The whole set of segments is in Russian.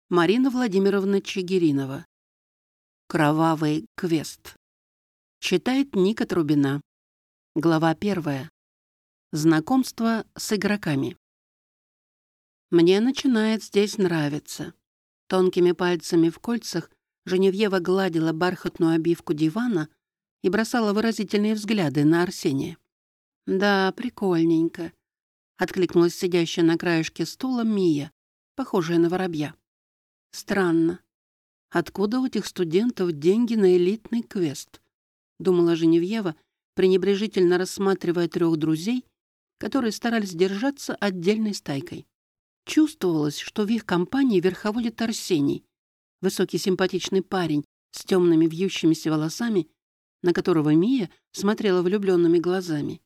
Марина Владимировна Чигиринова. «Кровавый квест». Читает Ника Трубина. Глава 1. Знакомство с игроками. Мне начинает здесь нравиться. Тонкими пальцами в кольцах Женевьева гладила бархатную обивку дивана и бросала выразительные взгляды на Арсения. «Да, прикольненько», — откликнулась сидящая на краешке стула Мия, похожая на воробья. «Странно. Откуда у этих студентов деньги на элитный квест?» — думала Женевьева, пренебрежительно рассматривая 3 друзей, которые старались держаться отдельной стайкой. Чувствовалось, что в их компании верховодит Арсений, высокий симпатичный парень с темными вьющимися волосами, на которого Мия смотрела влюбленными глазами.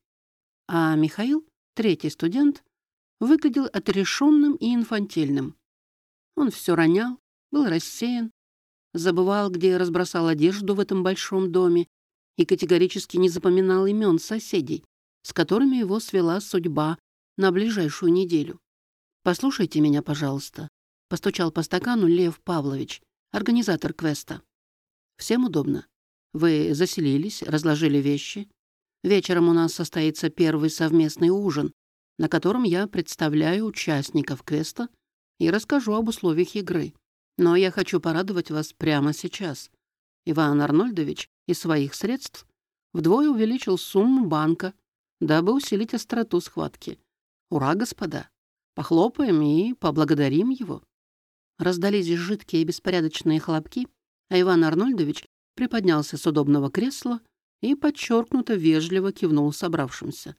А Михаил, 3-й студент, выглядел отрешенным и инфантильным. Он все ронял, был рассеян, забывал, где разбросал одежду в этом большом доме, и категорически не запоминал имен соседей, с которыми его свела судьба на ближайшую неделю. «Послушайте меня, пожалуйста», — постучал по стакану Лев Павлович, организатор квеста. «Всем удобно. Вы заселились, разложили вещи. Вечером у нас состоится первый совместный ужин, на котором я представляю участников квеста и расскажу об условиях игры. Но я хочу порадовать вас прямо сейчас. Иван Арнольдович из своих средств вдвое увеличил сумму банка, дабы усилить остроту схватки. Ура, господа! Похлопаем и поблагодарим его». Раздались жидкие и беспорядочные хлопки, а Иван Арнольдович приподнялся с удобного кресла и подчеркнуто вежливо кивнул собравшимся.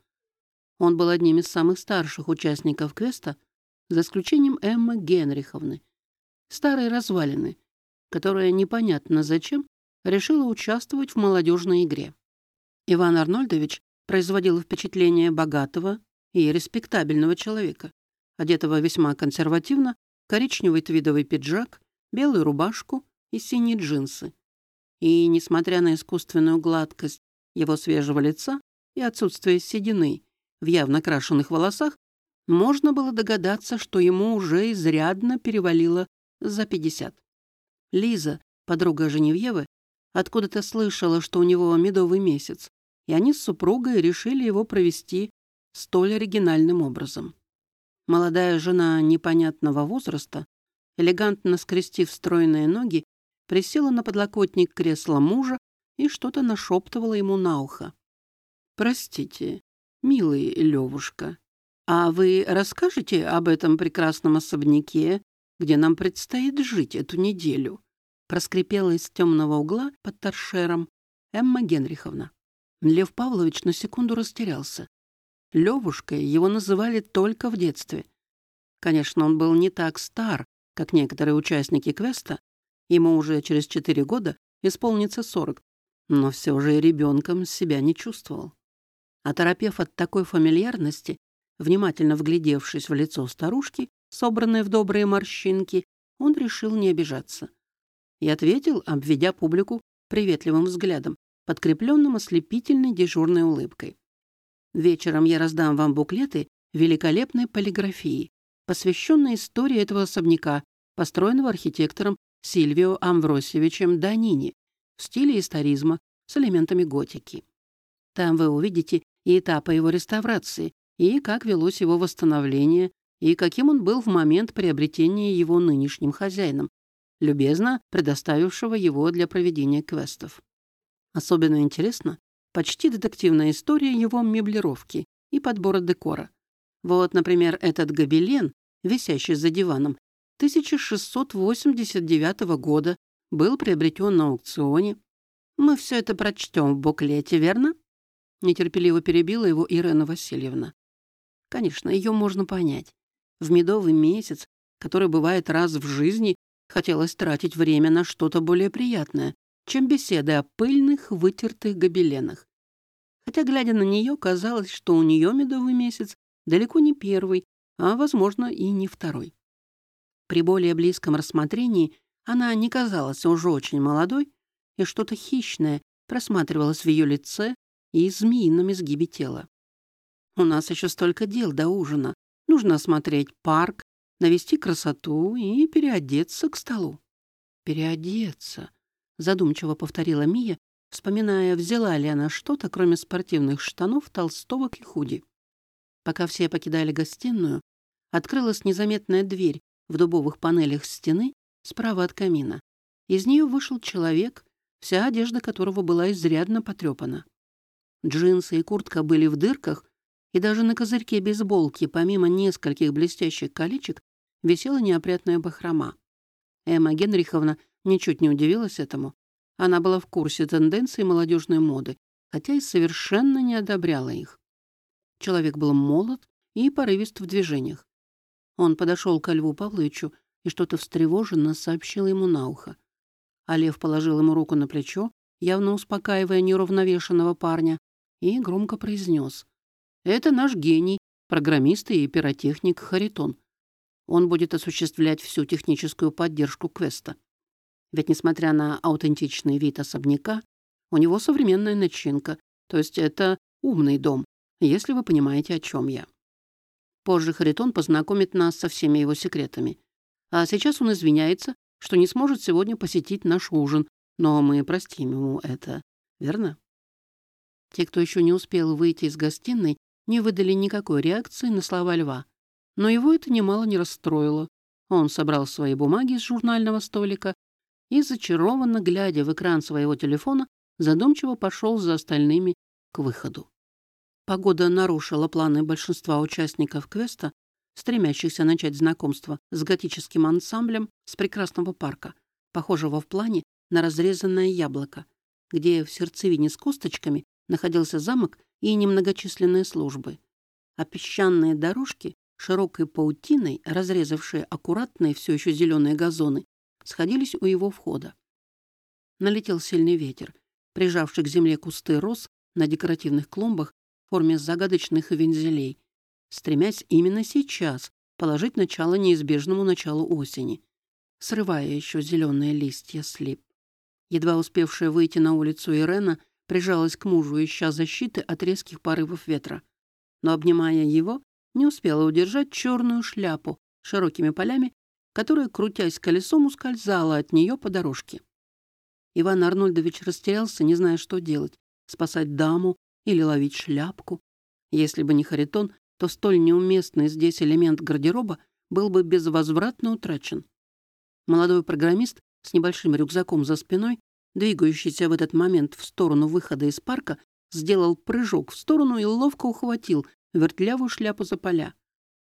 Он был одним из самых старших участников квеста, за исключением Эммы Генриховны, старой развалины, которая непонятно зачем решила участвовать в молодежной игре. Иван Арнольдович производил впечатление богатого и респектабельного человека, одетого весьма консервативно, коричневый твидовый пиджак, белую рубашку и синие джинсы. И, несмотря на искусственную гладкость его свежего лица и отсутствие седины в явно крашенных волосах, можно было догадаться, что ему уже изрядно перевалило за 50. Лиза, подруга Женевьевы, откуда-то слышала, что у него медовый месяц, и они с супругой решили его провести столь оригинальным образом. Молодая жена непонятного возраста, элегантно скрестив стройные ноги, присела на подлокотник кресла мужа и что-то нашептывала ему на ухо. «Простите, милый Левушка, а вы расскажете об этом прекрасном особняке, где нам предстоит жить эту неделю?» проскрипела из темного угла под торшером Эмма Генриховна. Лев Павлович на секунду растерялся. Левушкой его называли только в детстве. Конечно, он был не так стар, как некоторые участники квеста, ему уже через 4 года исполнится 40, но все же и ребенком себя не чувствовал. Оторопев от такой фамильярности, внимательно вглядевшись в лицо старушки, собранное в добрые морщинки, он решил не обижаться. И ответил, обведя публику приветливым взглядом, подкрепленным ослепительной дежурной улыбкой. «Вечером я раздам вам буклеты великолепной полиграфии, посвященной истории этого особняка, построенного архитектором Сильвио Амвросиевичем Данини в стиле историзма с элементами готики. Там вы увидите и этапы его реставрации, и как велось его восстановление, и каким он был в момент приобретения его нынешним хозяином, любезно предоставившего его для проведения квестов. Особенно интересно почти детективная история его меблировки и подбора декора. Вот, например, этот гобелен, висящий за диваном, 1689 года, был приобретен на аукционе. Мы все это прочтем в буклете, верно?» Нетерпеливо перебила его Ирена Васильевна. Конечно, ее можно понять. В медовый месяц, который бывает раз в жизни, хотелось тратить время на что-то более приятное, чем беседы о пыльных, вытертых гобеленах. Хотя, глядя на нее, казалось, что у нее медовый месяц далеко не первый, а, возможно, и не второй. При более близком рассмотрении она не казалась уже очень молодой, и что-то хищное просматривалось в ее лице и змеином изгибе тела. «У нас еще столько дел до ужина. Нужно осмотреть парк, навести красоту и переодеться к столу. «Переодеться», — задумчиво повторила Мия, вспоминая, взяла ли она что-то, кроме спортивных штанов, толстовок и худи. Пока все покидали гостиную, открылась незаметная дверь в дубовых панелях стены справа от камина. Из нее вышел человек, вся одежда которого была изрядно потрепана. Джинсы и куртка были в дырках, и даже на козырьке бейсболки, помимо нескольких блестящих колечек, висела неопрятная бахрома. Эмма Генриховна ничуть не удивилась этому. Она была в курсе тенденций молодежной моды, хотя и совершенно не одобряла их. Человек был молод и порывист в движениях. Он подошел к Льву Павловичу и что-то встревоженно сообщил ему на ухо. А Лев положил ему руку на плечо, явно успокаивая неуравновешенного парня, и громко произнес: «Это наш гений, программист и пиротехник Харитон. Он будет осуществлять всю техническую поддержку квеста. Ведь, несмотря на аутентичный вид особняка, у него современная начинка, то есть это умный дом, если вы понимаете, о чем я. Позже Харитон познакомит нас со всеми его секретами. А сейчас он извиняется, что не сможет сегодня посетить наш ужин, но мы простим ему это, верно?» Те, кто еще не успел выйти из гостиной, не выдали никакой реакции на слова Льва. Но его это немало не расстроило. Он собрал свои бумаги с журнального столика и, зачарованно глядя в экран своего телефона, задумчиво пошел за остальными к выходу. Погода нарушила планы большинства участников квеста, стремящихся начать знакомство с готическим ансамблем с прекрасного парка, похожего в плане на разрезанное яблоко, где в сердцевине с косточками находился замок и немногочисленные службы. А песчаные дорожки, широкой паутиной, разрезавшие аккуратные все еще зеленые газоны, сходились у его входа. Налетел сильный ветер, прижавший к земле кусты роз на декоративных клумбах в форме загадочных вензелей, стремясь именно сейчас положить начало неизбежному началу осени, срывая еще зеленые листья с лип. Едва успевшая выйти на улицу Ирена прижалась к мужу, ища защиты от резких порывов ветра. Но, обнимая его, не успела удержать черную шляпу с широкими полями, которая, крутясь колесом, ускользала от нее по дорожке. Иван Арнольдович растерялся, не зная, что делать — спасать даму или ловить шляпку. Если бы не Харитон, то столь неуместный здесь элемент гардероба был бы безвозвратно утрачен. Молодой программист с небольшим рюкзаком за спиной, двигающийся в этот момент в сторону выхода из парка, сделал прыжок в сторону и ловко ухватил вертлявую шляпу за поля.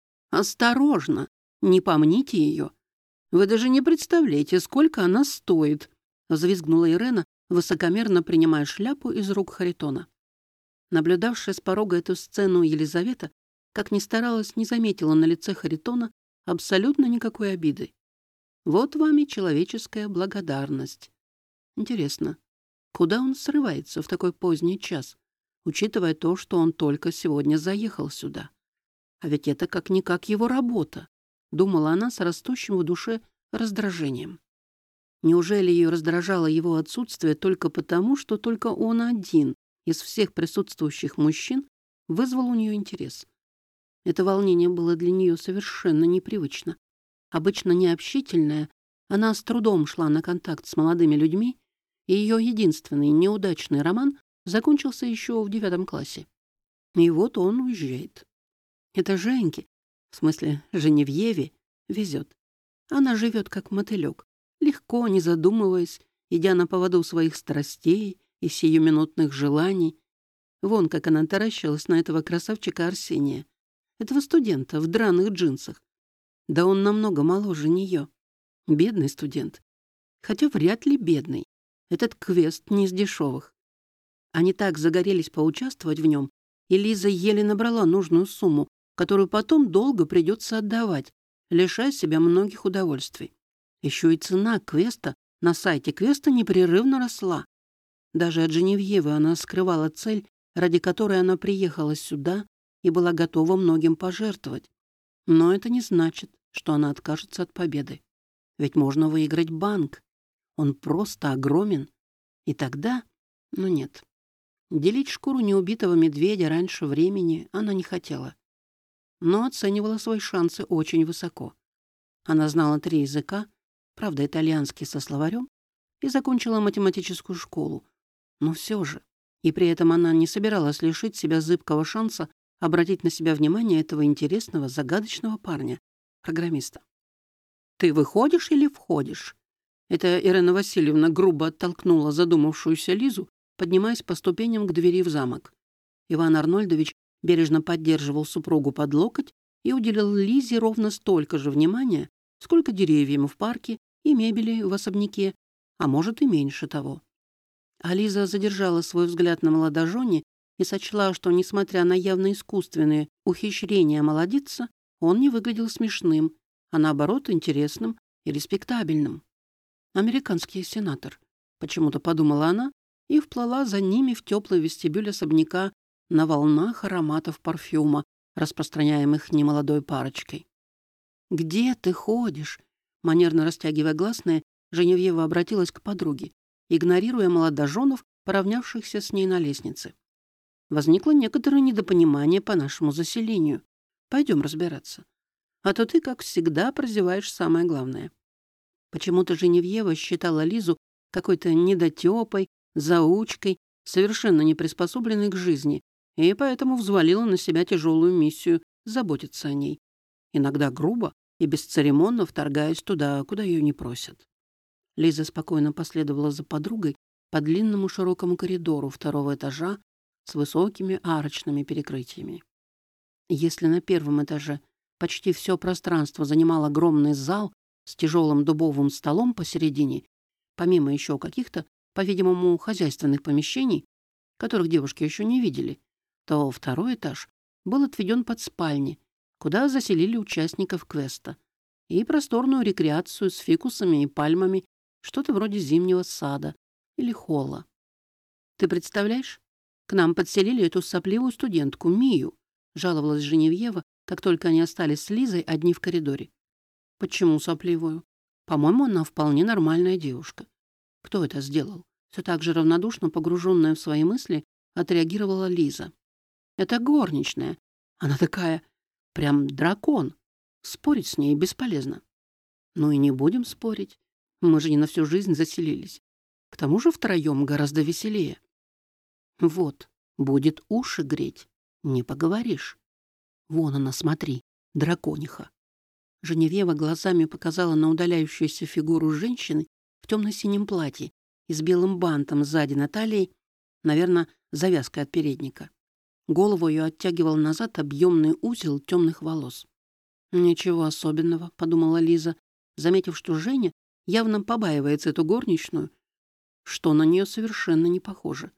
«Осторожно! Не помните ее! Вы даже не представляете, сколько она стоит!» — взвизгнула Ирена, высокомерно принимая шляпу из рук Харитона. Наблюдавшая с порога эту сцену Елизавета, как ни старалась, не заметила на лице Харитона абсолютно никакой обиды. Вот вам и человеческая благодарность. Интересно, куда он срывается в такой поздний час, учитывая то, что он только сегодня заехал сюда? А ведь это как-никак его работа, думала она с растущим в душе раздражением. Неужели ее раздражало его отсутствие только потому, что только он один из всех присутствующих мужчин вызвал у нее интерес? Это волнение было для нее совершенно непривычно. Обычно необщительная, она с трудом шла на контакт с молодыми людьми, и ее единственный неудачный роман закончился еще в 9 классе. И вот он уезжает. Это Женьке, в смысле Женевьеве, везет. Она живет как мотылек, легко, не задумываясь, идя на поводу своих страстей и сиюминутных желаний. Вон как она таращилась на этого красавчика Арсения, этого студента в драных джинсах. Да он намного моложе нее. Бедный студент. Хотя вряд ли бедный. Этот квест не из дешевых. Они так загорелись поучаствовать в нем, и Лиза еле набрала нужную сумму, которую потом долго придется отдавать, лишая себя многих удовольствий. Еще и цена квеста на сайте квеста непрерывно росла. Даже от Женевьевы она скрывала цель, ради которой она приехала сюда и была готова многим пожертвовать. Но это не значит, что она откажется от победы. Ведь можно выиграть банк. Он просто огромен. И тогда... Ну нет. Делить шкуру неубитого медведя раньше времени она не хотела. Но оценивала свои шансы очень высоко. Она знала 3 языка, правда, итальянский со словарем, и закончила математическую школу. Но все же. И при этом она не собиралась лишить себя зыбкого шанса обратить на себя внимание этого интересного, загадочного парня, программиста. «Ты выходишь или входишь?» Это Ирена Васильевна грубо оттолкнула задумавшуюся Лизу, поднимаясь по ступеням к двери в замок. Иван Арнольдович бережно поддерживал супругу под локоть и уделил Лизе ровно столько же внимания, сколько деревьям в парке и мебели в особняке, а может и меньше того. А Лиза задержала свой взгляд на молодожене и сочла, что, несмотря на явно искусственные ухищрения молодица, он не выглядел смешным, а наоборот интересным и респектабельным. «Американский сенатор», — почему-то подумала она и вплыла за ними в теплый вестибюль особняка на волнах ароматов парфюма, распространяемых немолодой парочкой. «Где ты ходишь?» Манерно растягивая гласные, Женевьева обратилась к подруге, игнорируя молодоженов, поравнявшихся с ней на лестнице. «Возникло некоторое недопонимание по нашему заселению. Пойдем разбираться. А то ты, как всегда, прозеваешь самое главное». Почему-то Женевьева считала Лизу какой-то недотёпой, заучкой, совершенно не приспособленной к жизни, и поэтому взвалила на себя тяжелую миссию заботиться о ней. Иногда грубо и бесцеремонно вторгаясь туда, куда ее не просят. Лиза спокойно последовала за подругой по длинному широкому коридору 2-го этажа с высокими арочными перекрытиями. Если на 1-м этаже почти все пространство занимал огромный зал с тяжелым дубовым столом посередине, помимо еще каких-то, по-видимому, хозяйственных помещений, которых девушки еще не видели, то 2-й этаж был отведен под спальни, куда заселили участников квеста, и просторную рекреацию с фикусами и пальмами, что-то вроде зимнего сада или холла. «Ты представляешь, к нам подселили эту сопливую студентку Мию», жаловалась Женевьева, как только они остались с Лизой одни в коридоре. «Почему сопливую? По-моему, она вполне нормальная девушка». «Кто это сделал?» Все так же равнодушно, погруженная в свои мысли, отреагировала Лиза. «Это горничная. Она такая, прям дракон. Спорить с ней бесполезно». «Ну и не будем спорить. Мы же не на всю жизнь заселились. К тому же втроем гораздо веселее». «Вот, будет уши греть. Не поговоришь. Вон она, смотри, дракониха». Женевьева глазами показала на удаляющуюся фигуру женщины в темно-синем платье и с белым бантом сзади на талии, наверное, завязкой от передника. Голову ее оттягивал назад объемный узел темных волос. «Ничего особенного», — подумала Лиза, заметив, что Женя явно побаивается эту горничную, что на нее совершенно не похоже.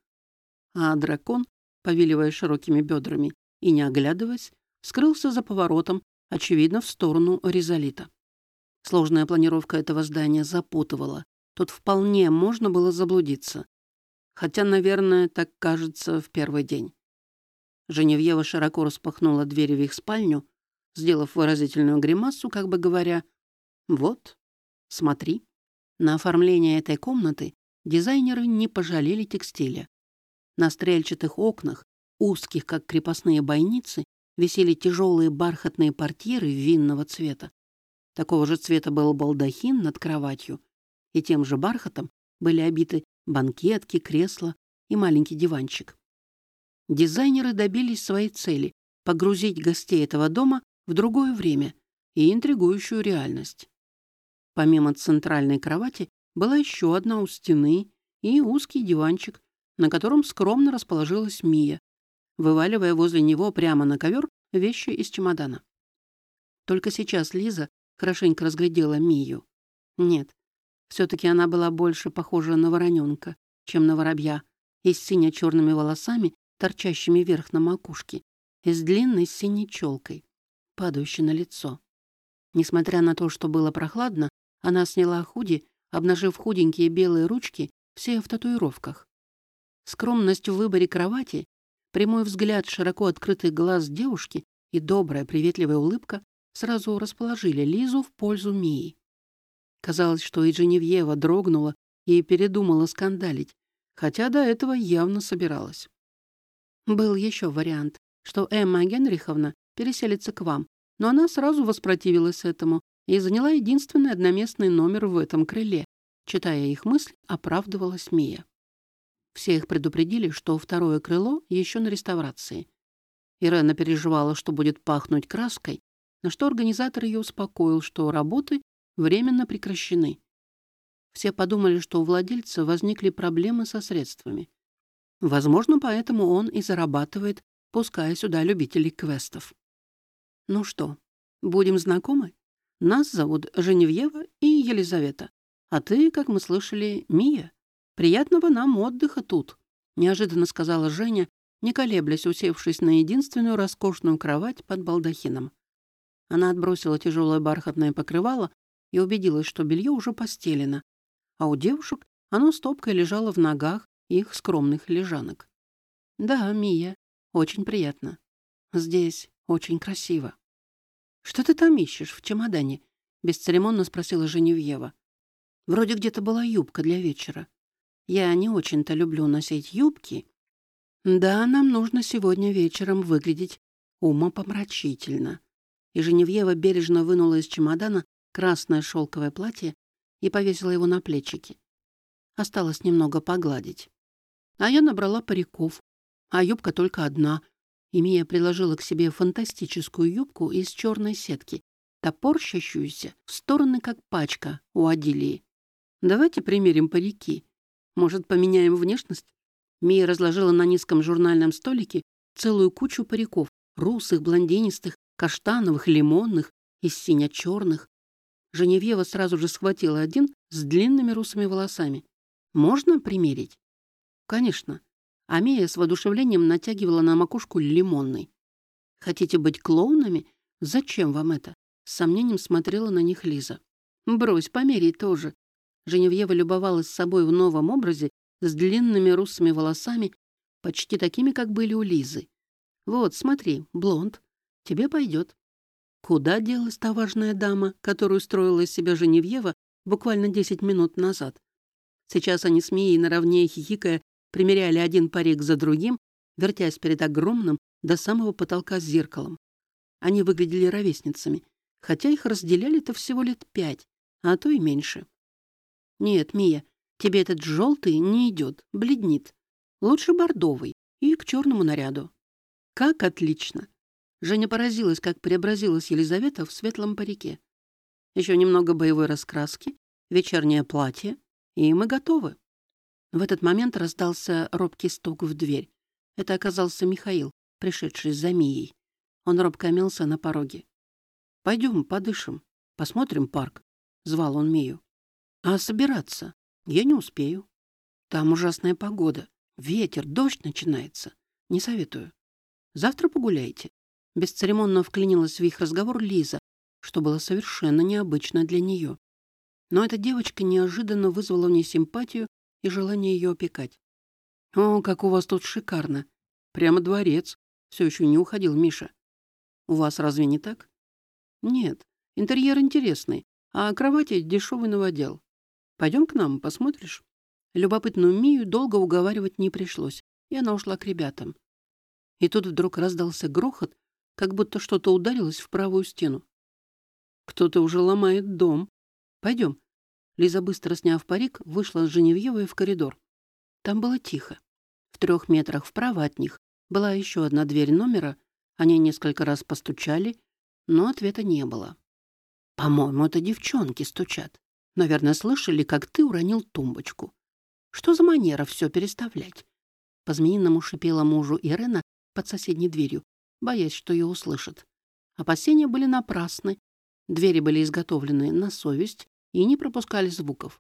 А дракон, повиливая широкими бедрами и не оглядываясь, скрылся за поворотом, очевидно, в сторону Ризолита. Сложная планировка этого здания запутывала. Тут вполне можно было заблудиться. Хотя, наверное, так кажется в первый день. Женевьева широко распахнула двери в их спальню, сделав выразительную гримасу, как бы говоря: «Вот, смотри». На оформление этой комнаты дизайнеры не пожалели текстиля. На стрельчатых окнах, узких, как крепостные бойницы, висели тяжелые бархатные портьеры винного цвета. Такого же цвета был балдахин над кроватью, и тем же бархатом были обиты банкетки, кресла и маленький диванчик. Дизайнеры добились своей цели — погрузить гостей этого дома в другое время и интригующую реальность. Помимо центральной кровати была еще одна у стены и узкий диванчик, на котором скромно расположилась Мия, вываливая возле него прямо на ковер вещи из чемодана. Только сейчас Лиза хорошенько разглядела Мию. Нет, все-таки она была больше похожа на вороненка, чем на воробья, и с сине-черными волосами, торчащими вверх на макушке, и с длинной синей челкой, падающей на лицо. Несмотря на то, что было прохладно, она сняла худи, обнажив худенькие белые ручки, все в татуировках. Скромность в выборе кровати, прямой взгляд широко открытых глаз девушки и добрая приветливая улыбка сразу расположили Лизу в пользу Мии. Казалось, что и Женевьева дрогнула и передумала скандалить, хотя до этого явно собиралась. Был еще вариант, что Эмма Генриховна переселится к вам, но она сразу воспротивилась этому, и заняла единственный одноместный номер в этом крыле. Читая их мысли, оправдывалась Мия. Все их предупредили, что второе крыло еще на реставрации. Ирена переживала, что будет пахнуть краской, на что организатор ее успокоил, что работы временно прекращены. Все подумали, что у владельца возникли проблемы со средствами. Возможно, поэтому он и зарабатывает, пуская сюда любителей квестов. Ну что, будем знакомы? Нас зовут Женевьева и Елизавета. А ты, как мы слышали, Мия. Приятного нам отдыха тут, неожиданно сказала Женя, не колеблясь, усевшись на единственную роскошную кровать под балдахином. Она отбросила тяжелое бархатное покрывало и убедилась, что белье уже постелено, а у девушек оно стопкой лежало в ногах их скромных лежанок. «Да, Мия, очень приятно. Здесь очень красиво». «Что ты там ищешь в чемодане?» — бесцеремонно спросила Женевьева. «Вроде где-то была юбка для вечера. Я не очень-то люблю носить юбки. Да, нам нужно сегодня вечером выглядеть умопомрачительно». И Женевьева бережно вынула из чемодана красное шелковое платье и повесила его на плечики. Осталось немного погладить. А я набрала париков, а юбка только одна. И Мия приложила к себе фантастическую юбку из черной сетки, топорщащуюся в стороны, как пачка у Адилии. «Давайте примерим парики. Может, поменяем внешность?» Мия разложила на низком журнальном столике целую кучу париков, русых, блондинистых, каштановых, лимонных и сине-черных. Женевьева сразу же схватила один с длинными русыми волосами. «Можно примерить?» «Конечно». А Мия с воодушевлением натягивала на макушку лимонный. «Хотите быть клоунами? Зачем вам это?» С сомнением смотрела на них Лиза. «Брось, померяй тоже». Женевьева любовалась собой в новом образе с длинными русыми волосами, почти такими, как были у Лизы. «Вот, смотри, блонд. Тебе пойдет». Куда делась та важная дама, которую строила из себя Женевьева буквально 10 минут назад? Сейчас они с Мией наравне хихикая примеряли один парик за другим, вертясь перед огромным до самого потолка зеркалом. Они выглядели ровесницами, хотя их разделяли-то всего лет 5, а то и меньше. «Нет, Мия, тебе этот желтый не идет, бледнит. Лучше бордовый и к черному наряду». «Как отлично!» Женя поразилась, как преобразилась Елизавета в светлом парике. Еще немного боевой раскраски, вечернее платье, и мы готовы. В этот момент раздался робкий стук в дверь. Это оказался Михаил, пришедший за Мией. Он робко мялся на пороге. «Пойдем, подышим, посмотрим парк», — звал он Мию. «А собираться? Я не успею. Там ужасная погода. Ветер, дождь начинается. Не советую. Завтра погуляйте». Бесцеремонно вклинилась в их разговор Лиза, что было совершенно необычно для нее. Но эта девочка неожиданно вызвала в ней симпатию и желание ее опекать. «О, как у вас тут шикарно! Прямо дворец!» — все еще не уходил Миша. «У вас разве не так?» «Нет, интерьер интересный, а кровати дешевый новодел. Пойдем к нам, посмотришь?» Любопытную Мию долго уговаривать не пришлось, и она ушла к ребятам. И тут вдруг раздался грохот, как будто что-то ударилось в правую стену. «Кто-то уже ломает дом. Пойдем». Лиза, быстро сняв парик, вышла с Женевьевой в коридор. Там было тихо. В 3 метрах вправо от них была еще одна дверь номера. Они несколько раз постучали, но ответа не было. «По-моему, это девчонки стучат. Наверное, слышали, как ты уронил тумбочку. Что за манера все переставлять?» По-змеиному шипела мужу Ирена под соседней дверью, боясь, что ее услышат. Опасения были напрасны. Двери были изготовлены на совесть и не пропускали звуков.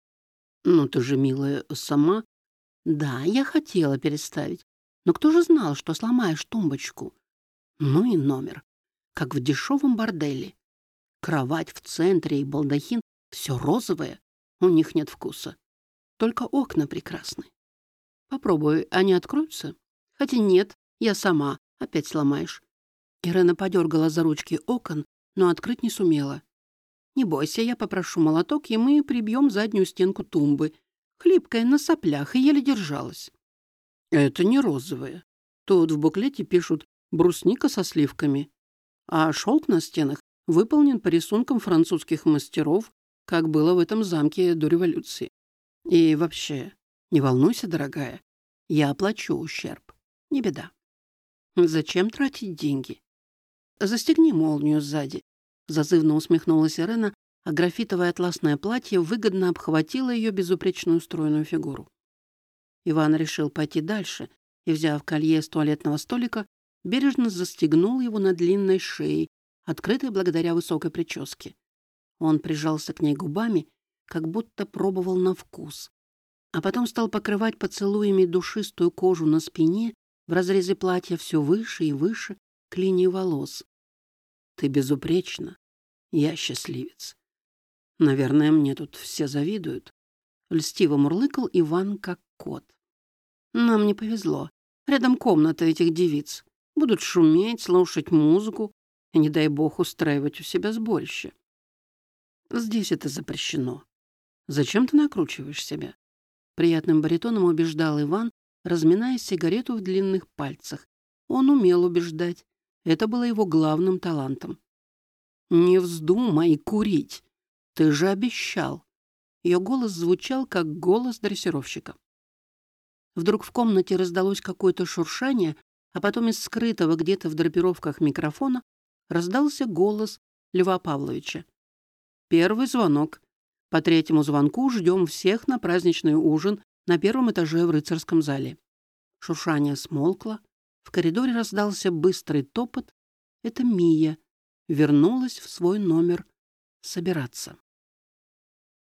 «Ну ты же, милая, сама...» «Да, я хотела переставить. Но кто же знал, что сломаешь тумбочку?» Ну и номер. Как в дешевом борделе. Кровать в центре и балдахин — все розовое. У них нет вкуса. Только окна прекрасны. Попробуй, они откроются? Хотя нет, я сама. Опять сломаешь». Ирена подергала за ручки окон, но открыть не сумела. «Не бойся, я попрошу молоток, и мы прибьем заднюю стенку тумбы. Хлипкая, на соплях, и еле держалась». «Это не розовое. Тут в буклете пишут «брусника со сливками», а шелк на стенах выполнен по рисункам французских мастеров, как было в этом замке до революции. И вообще, не волнуйся, дорогая, я оплачу ущерб. Не беда. Зачем тратить деньги? Застегни молнию сзади. Зазывно усмехнулась Ирена, а графитовое атласное платье выгодно обхватило ее безупречную стройную фигуру. Иван решил пойти дальше и, взяв колье с туалетного столика, бережно застегнул его на длинной шее, открытой благодаря высокой прическе. Он прижался к ней губами, как будто пробовал на вкус, а потом стал покрывать поцелуями душистую кожу на спине в разрезе платья все выше и выше к линии волос. «Ты безупречна. Я счастливец. Наверное, мне тут все завидуют». Льстиво мурлыкал Иван, как кот. «Нам не повезло. Рядом комната этих девиц. Будут шуметь, слушать музыку и, не дай бог, устраивать у себя сборище. Здесь это запрещено. Зачем ты накручиваешь себя?» Приятным баритоном убеждал Иван, разминая сигарету в длинных пальцах. Он умел убеждать. Это было его главным талантом. «Не вздумай курить. Ты же обещал». Ее голос звучал, как голос дрессировщика. Вдруг в комнате раздалось какое-то шуршание, а потом из скрытого где-то в драпировках микрофона раздался голос Льва Павловича. «Первый звонок. По третьему звонку ждем всех на праздничный ужин на первом этаже в рыцарском зале». Шуршание смолкло. В коридоре раздался быстрый топот. Это Мия вернулась в свой номер собираться.